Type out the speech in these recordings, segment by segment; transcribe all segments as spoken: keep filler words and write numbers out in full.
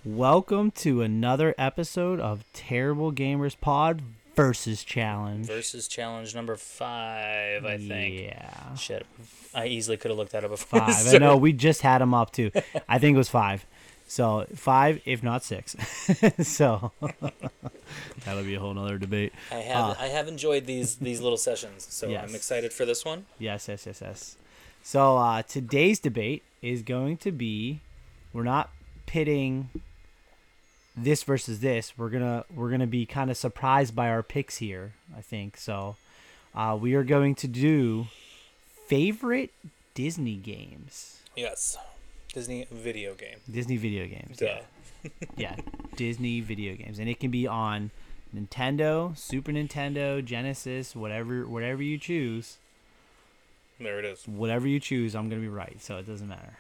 Welcome to another episode of Terrible Gamers Pod versus Challenge. Versus challenge number five, I think. Yeah. Shit. I easily could have looked that up before. Five. I know, we just had them up too. I think it was five. So, five, if not six. So, that'll be a whole nother debate. I have Uh, I have enjoyed these these little sessions, so Yes. I'm excited for this one. Yes, yes, yes, yes. So, uh, today's debate is going to be, we're not pitting this versus this. We're gonna we're gonna be kind of surprised by our picks here, I think. So, uh, we are going to do favorite Disney games. Yes. Disney video game. Disney video games. Duh. Yeah. Yeah, Disney video games, and it can be on Nintendo, Super Nintendo, Genesis, whatever whatever you choose. There it is. Whatever you choose, I'm gonna be right, so it doesn't matter.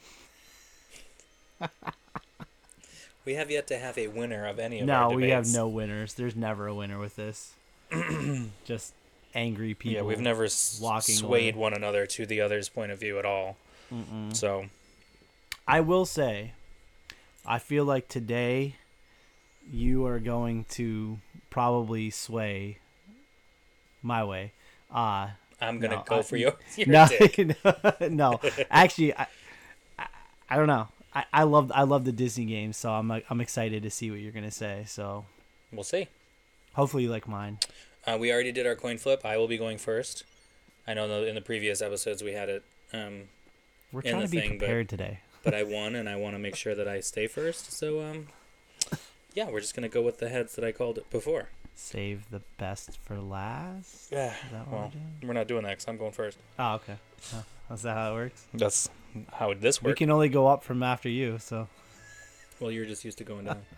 We have yet to have a winner of any of No, our debates. we have no winners. There's never a winner with this. Just angry people. Yeah, we've never s- walking swayed away. one another to the other's point of view at all. Mm-mm. So, I will say, I feel like today you are going to probably sway my way. Uh, I'm going to No, go I- for your, your no, dick. no, actually, I, I, I don't know. I, I love I love the Disney games, so I'm I'm excited to see what you're gonna say. So We'll see. hopefully you like mine. Uh, we already did our coin flip. I will be going first. I know in the, in the previous episodes we had it, um, We're in trying the to be thing, but- prepared today. but I won, and I want to make sure that I stay first. So, um, yeah, we're just gonna go with the heads that I called it before. Save the best for last. Yeah. Is that what Well, we're doing? we're not doing that because I'm going first. Oh, okay. Oh, is that how it works? That's how this We works. can only go up from after you. So Well, you're just used to going down.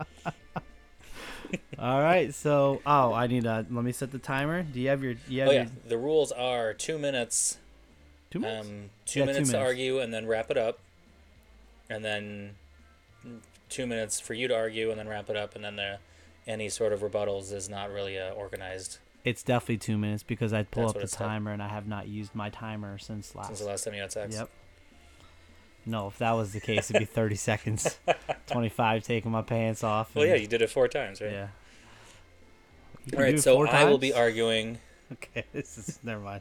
all right. So oh, I need to let me set the timer. Do you have your? You have Oh yeah, your the rules are two minutes. two minutes. Um, two Yeah, two minutes to minutes. argue and then wrap it up, and then two minutes for you to argue and then wrap it up, and then the any sort of rebuttals is not really uh, organized It's definitely two minutes because I pull That's up what the it said. timer and I have not used my timer since last. since the last time you had sex. Yep. No, if that was the case, it'd be thirty seconds. twenty-five taking my pants off. Well, yeah, and- you did it four times, right? Yeah. You All can do right, it so four I will be times? arguing. Okay, this is never mind.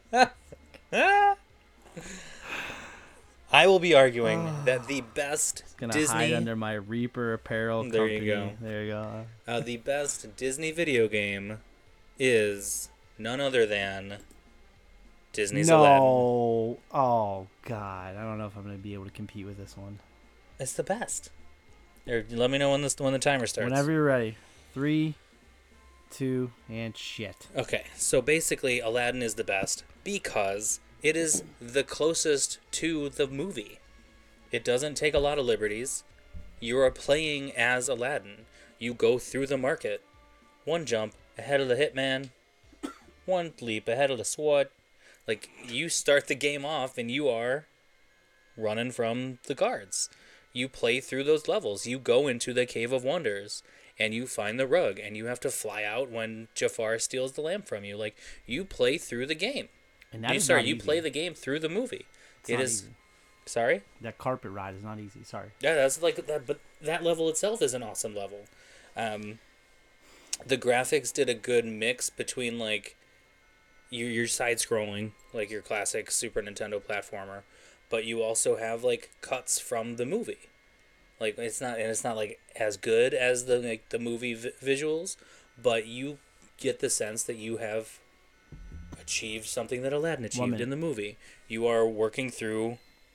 I will be arguing that the best Gonna Disney, hide under my Reaper apparel There you company. go. There you go. uh, the best Disney video game is none other than Disney's Aladdin. No. Oh God, I don't know if I'm gonna be able to compete with this one. It's the best. Here, let me know when this when the timer starts. Whenever you're ready. Three, two, and shit. Okay, so basically, Aladdin is the best because it is the closest to the movie. It doesn't take a lot of liberties. You are playing as Aladdin. You go through the market. One jump ahead of the hitman. One leap ahead of the SWAT. Like, you start the game off and you are running from the guards. You play through those levels. You go into the Cave of Wonders and you find the rug and you have to fly out when Jafar steals the lamp from you. Like, you play through the game. And that You is sorry, not you easy. play the game through the movie. It's It not is easy. sorry? That carpet ride is not easy. Sorry. Yeah, that's like that but that level itself is an awesome level. Um the graphics did a good mix between like you you're side scrolling, like your classic Super Nintendo platformer, but you also have like cuts from the movie. Like it's not and it's not like as good as the like the movie vi- visuals, but you get the sense that you have achieved something that Aladdin achieved minute. in the movie. You are working through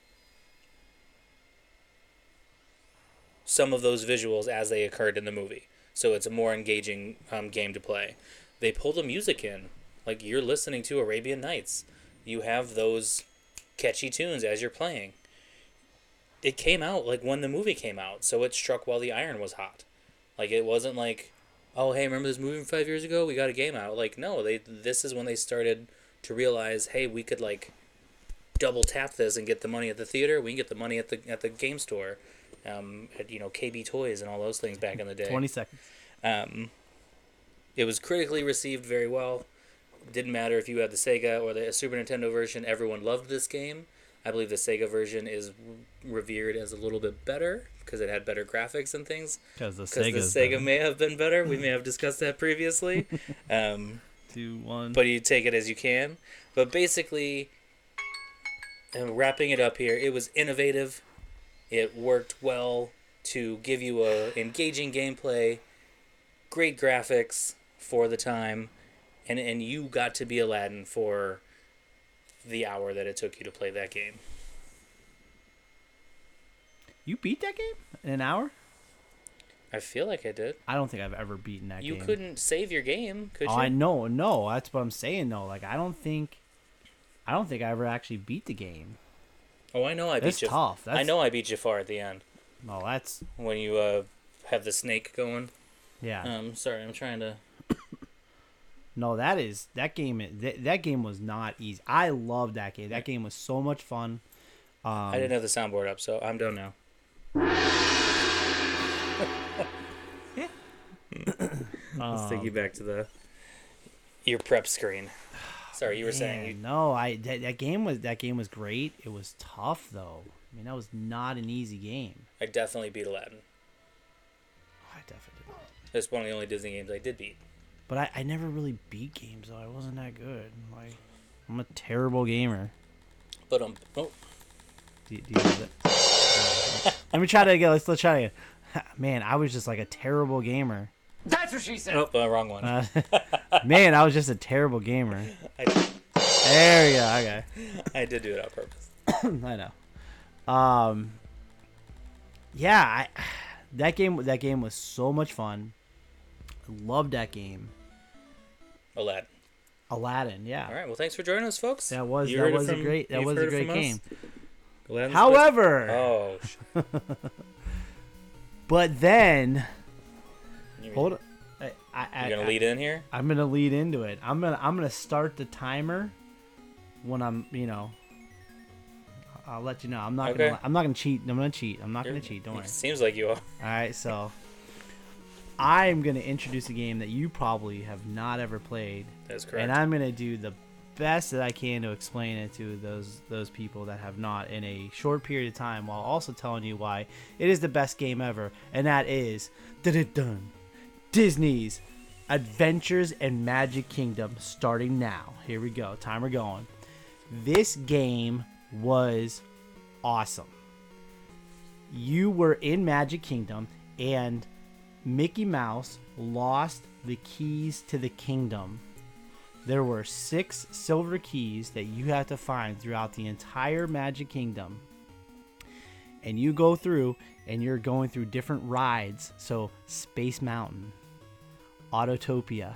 some of those visuals as they occurred in the movie. So it's a more engaging um, game to play. They pull the music in. Like you're listening to Arabian Nights. You have those catchy tunes as you're playing. It came out like when the movie came out, so it struck while the iron was hot. Like it wasn't like, oh hey, remember this movie from five years ago? We got a game out. Like no, they this is when they started to realize, hey, we could like double tap this and get the money at the theater. We can get the money at the at the game store, um, at you know K B Toys and all those things back in the day. Twenty seconds. Um, it was critically received very well. Didn't matter if you had the Sega or the Super Nintendo version. Everyone loved this game. I believe the Sega version is revered as a little bit better because it had better graphics and things. Because the Because the Sega's Sega better. may have been better. We may have discussed that previously. Um, Two, one. but you take it as you can. But basically, and wrapping it up here, it was innovative. It worked well to give you a engaging gameplay, great graphics for the time, and and you got to be Aladdin for the hour that it took you to play that game. You beat that game in an hour? I feel like I did. I don't think I've ever beaten that You game. couldn't save your game, could Oh, you? I know, no. That's what I'm saying, though. Like, I don't think, I don't think I ever actually beat the game. Oh, I know I beat That's you. tough. That's, I know I beat Jafar at the end No, that's when you uh, have the snake going. yeah. Um, sorry, I'm trying to. No, that is that game. is- That, that game was not easy. I loved that game. That game was so much fun. Um, I didn't have the soundboard up, so I'm done now. Let's take you back to the your prep screen. Sorry, you were saying you, Man, no, I that, that game was that game was great. It was tough though. I mean, that was not an easy game. I definitely beat Aladdin. I definitely did. It's one of the only Disney games I did beat. But I, I never really beat games though. I wasn't that good. Like, I'm a terrible gamer. But um, oh, Do, do you have that? Let me try that again. Let's let's try it again. Man, I was just like a terrible gamer. That's what she said. oh, uh, wrong one. Uh, man, I was just a terrible gamer. I, There we go. Okay. I did do it on purpose. I know. Um. Yeah, I, that game that game was so much fun. I loved that game. Aladdin. Aladdin, yeah. All right. Well, thanks for joining us, folks. That was You that heard it was a from- great that you've was a heard it great from us. game. Aladdin's However, best- oh, sh- but then you mean- hold on. I, I, I, You're gonna lead in here. I'm gonna lead into it. I'm gonna I'm gonna start the timer when I'm you know. I'll let you know. I'm not Okay. gonna I'm not gonna cheat. I'm gonna cheat. I'm not You're- gonna cheat. Don't worry. It seems like you are. All right, so I'm gonna introduce a game that you probably have not ever played, That's correct. and I'm gonna do the best that I can to explain it to those those people that have not in a short period of time, while also telling you why it is the best game ever, and that is dun Disney's Adventures in Magic Kingdom, starting now. Here we go. Timer going. This game was awesome. You were in Magic Kingdom and Mickey Mouse lost the keys to the kingdom. There were six silver keys that you have to find throughout the entire Magic Kingdom. And you go through and you're going through different rides. So Space Mountain, Autotopia,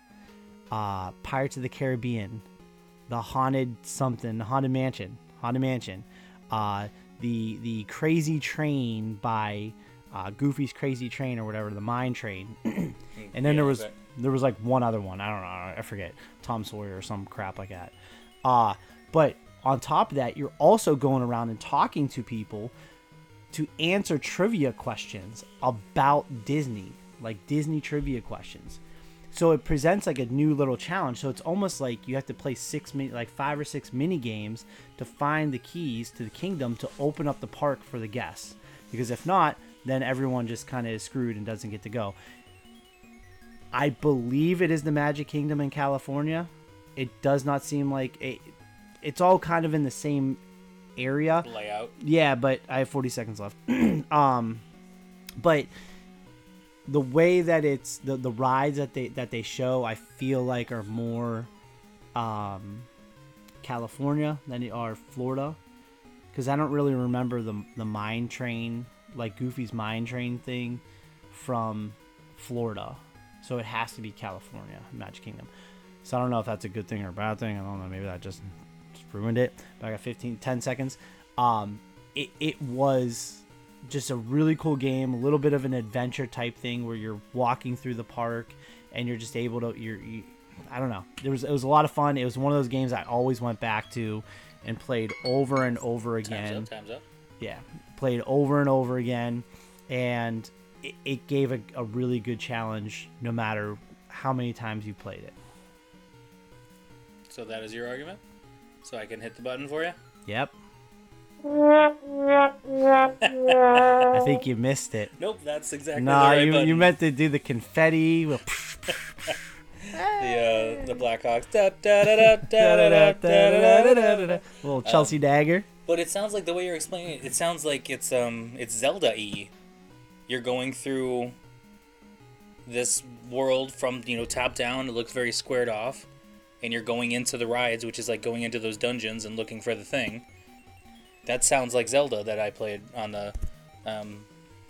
uh, Pirates of the Caribbean, the Haunted something, the Haunted Mansion, Haunted Mansion, uh, the the Crazy Train by uh, Goofy's Crazy Train or whatever, the Mine Train, and then Yeah, there was okay. there was like one other one. I don't know, I forget, Tom Sawyer or some crap like that. Uh, but on top of that, you're also going around and talking to people to answer trivia questions about Disney, like Disney trivia questions. So it presents like a new little challenge. So it's almost like you have to play six, mi- like five or six mini games to find the keys to the kingdom to open up the park for the guests. Because if not, then everyone just kind of is screwed and doesn't get to go. I believe it is the Magic Kingdom in California. It does not seem like it, it's all kind of in the same area. Layout. Yeah, but I have forty seconds left. um, but the way that it's the, the rides that they that they show, I feel like are more um, California than they are Florida, because I don't really remember the the mine train, like Goofy's mine train thing, from Florida. So it has to be California, Magic Kingdom. So I don't know if that's a good thing or a bad thing. I don't know. Maybe that just, just ruined it. But I got fifteen, ten seconds. Um, it, it was just a really cool game. A little bit of an adventure type thing where you're walking through the park and you're just able to, you're, you, I don't know. There was, it was a lot of fun. It was one of those games I always went back to and played over and over again. Time's up. Time's up. Yeah, played over and over again, and it, it gave a, a really good challenge no matter how many times you played it. So that is your argument. So I can hit the button for you. Yep. I think you missed it. Nope, that's exactly No, the right you button. you meant to do the confetti. the uh, the Blackhawks. Da, da, da, da, da, da, da, da, da. Little Chelsea Um, dagger. But it sounds like the way you're explaining it. It sounds like it's um it's Zelda-y. You're going through this world from, you know, top down. It looks very squared off, and you're going into the rides, which is like going into those dungeons and looking for the thing. That sounds like Zelda that I played on the, um,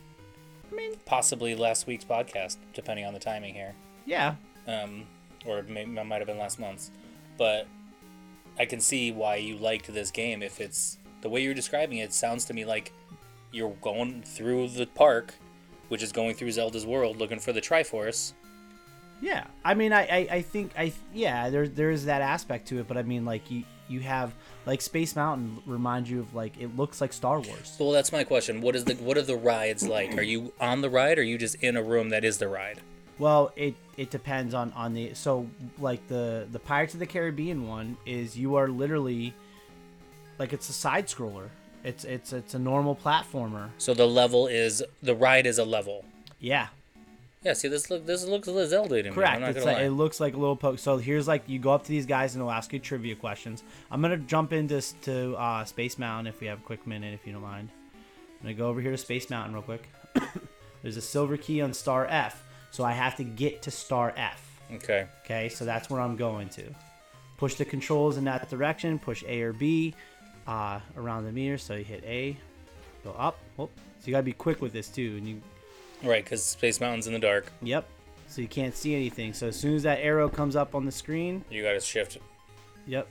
I mean, possibly last week's podcast, depending on the timing here. yeah. Um, or maybe it might have been last month's, but I can see why you liked this game. If it's the way you're describing it, it sounds to me like you're going through the park, which is going through Zelda's world, looking for the Triforce. Yeah, I mean, I, I, I think I yeah, there there is that aspect to it, but I mean, like you you have like Space Mountain reminds you of like it looks like Star Wars. Well, that's my question. What is the what are the rides like? Are you on the ride, or are you just in a room that is the ride? Well, it it depends on on the so like the the Pirates of the Caribbean one is you are literally like it's a side scroller. It's it's it's a normal platformer. So the level is the ride is a level. Yeah. Yeah, see, this look this looks a little Zelda to me. Correct. I'm not It's gonna like, lie. it looks like a little poke. So here's like you go up to these guys and they'll ask you trivia questions. I'm gonna jump into s- to uh, Space Mountain if we have a quick minute, if you don't mind. I'm gonna go over here to Space Mountain real quick. There's a silver key on star F, so I have to get to star F. Okay. Okay, so that's where I'm going to. Push the controls in that direction. Push A or B uh, around the meter. So you hit A, go up. Whoop. So you gotta be quick with this too. And you, Right, because Space Mountain's in the dark. yep. So you can't see anything. So as soon as that arrow comes up on the screen, You got to shift. yep.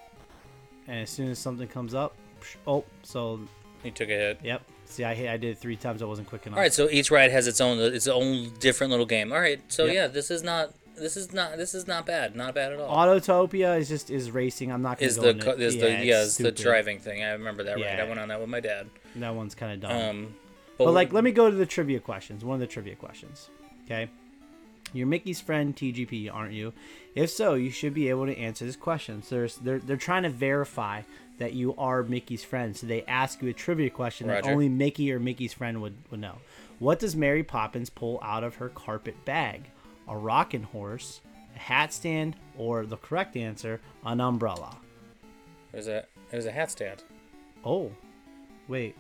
And as soon as something comes up, oh, so You took a hit. yep. See, I hit, I did it three times. I wasn't quick enough. All right, so each ride has its own its own different little game. All right, so Yep. yeah, this is not this is not this is not bad, not bad at all. Autotopia is just is racing. I'm not gonna Is go the into co- it. is yeah, the it's yeah is the stupid. driving thing? I remember that ride. Yeah. I went on that with my dad. That one's kind of dumb. Um, But like, let me go to the trivia questions. One of the trivia questions. Okay. You're Mickey's friend T G P, aren't you? If so, you should be able to answer this question. So there's, they're they're trying to verify that you are Mickey's friend. So they ask you a trivia question that Roger. only Mickey or Mickey's friend would, would know. What does Mary Poppins pull out of her carpet bag? A rocking horse, a hat stand, or the correct answer, an umbrella? it was a it was a hat stand. Oh, wait.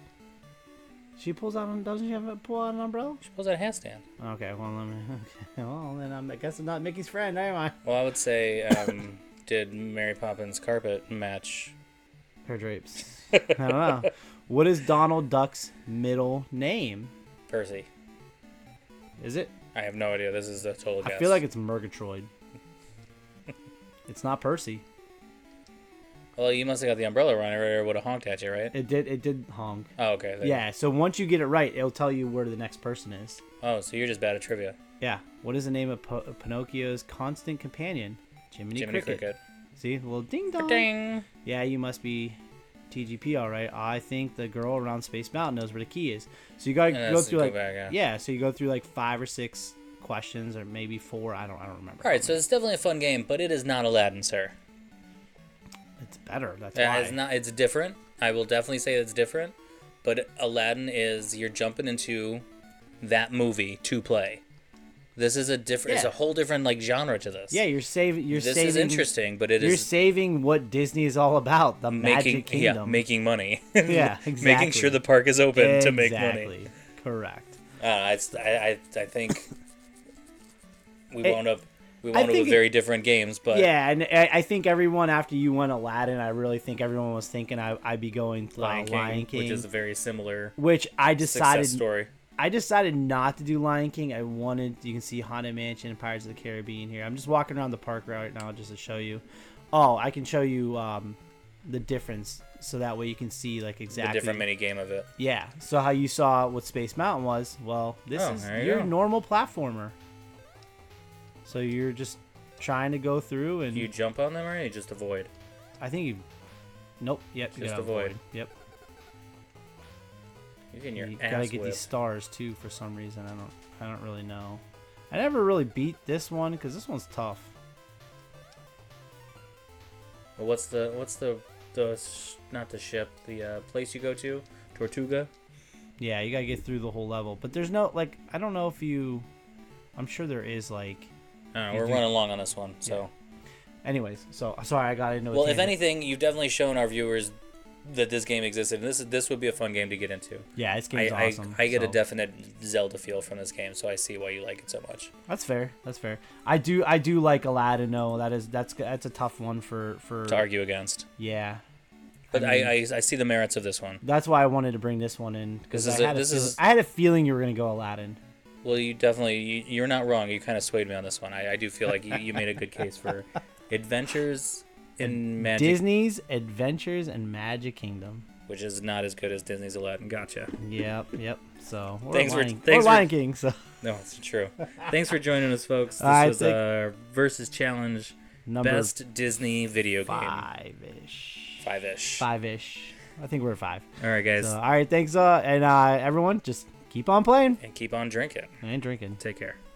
She pulls out. an- Doesn't she have a pull out an umbrella? She pulls out a hat stand. Okay, well, let me. Okay, well, then I'm, I guess I'm not Mickey's friend, am I? Well, I would say, um, did Mary Poppins carpet match? Her drapes. I don't know. What is Donald Duck's middle name? Percy. Is it? I have no idea. This is a total guess. I feel like it's Murgatroyd. It's not Percy. Well, you must have got the umbrella wrong, or it would have honked at you, right? It did. It did honk. Oh, okay. there- Yeah. So once you get it right, it'll tell you where the next person is. Oh, so you're just bad at trivia. Yeah. What is the name of po- Pinocchio's constant companion? Jiminy, Jiminy Cricket. Cricket. See, a little ding dong. Ding. Yeah, you must be T G P, all right. I think the girl around Space Mountain knows where the key is. So you gotta And go that's- through go like back, yeah. yeah. So you go through like five or six questions, or maybe four. I don't. I don't remember. All right, so it's definitely a fun game, but it is not Aladdin, sir. It's better. That's Uh, why. It's not. It's different. I will definitely say it's different. But Aladdin is you're jumping into that movie to play. This is a different. It's Yeah. a whole different like genre to this. Yeah, you're saving. You're this saving. is interesting, but it You're is saving what Disney is all about. The making Magic yeah Kingdom. making money. Yeah, Making exactly. sure the park is open to make money. Exactly. Correct. Uh, it's, I, I I think we It- wound up we I wound up think with it- very different games, but Yeah, and I I think everyone after you went Aladdin, I really think everyone was thinking I, I'd be going uh, Lion, King, Lion King, which is a very similar which I decided success story. I decided not to do Lion King. I wanted, you can see Haunted Mansion and Pirates of the Caribbean here. I'm just walking around the park right now just to show you. Oh, I can show you um, the difference, so that way you can see like The exactly. different mini game of it. Yeah. So how you saw what Space Mountain was? Well, this Oh, is there you your go. normal platformer. So you're just trying to go through, and Do you jump on them or you just avoid? I think you. Nope. Yep. you Just gotta avoid. Yep. You're getting your You ass gotta get whipped. these stars too for some reason. I don't. I don't really know. I never really beat this one because this one's tough. Well, what's the what's the the s- not the ship, the uh, place you go to, Tortuga. Yeah, you gotta get through the whole level. But there's no like I don't know if you. I'm sure there is like. Uh, You we're do- running long on this one, so. Anyways, so sorry I got into. a Well, if tangent. anything, you've definitely shown our viewers that this game existed, and this is this would be a fun game to get into. Yeah, this I, game's I, awesome. I get a so. definite Zelda feel from this game, so I see why you like it so much. That's fair. That's fair. I do. I do like Aladdin. No, that is that's that's a tough one for for. To argue against. Yeah. But I mean- I, I, I see the merits of this one. That's why I wanted to bring this one in because This I is a- had a this feeling, is- I had a feeling you were gonna go Aladdin. Well, you definitely, you, you're not wrong. You kind of swayed me on this one. I, I do feel like you, you made a good case for Adventures in Magic, Disney's Adventures in Magic Kingdom. which is not as good as Disney's Aladdin. Gotcha. Yep. Yep. So we're Thanks for- Lion, thanks we're for- Lion King. So No, it's true. Thanks for joining us, folks. This All right, was thank- our Versus Challenge number Best Disney Video Game. five ish. Five-ish. Five ish. I think we're at five. All right, guys. So, all right. Thanks. Uh, and uh, everyone, just keep on playing And keep on drinking. and drinking. Take care.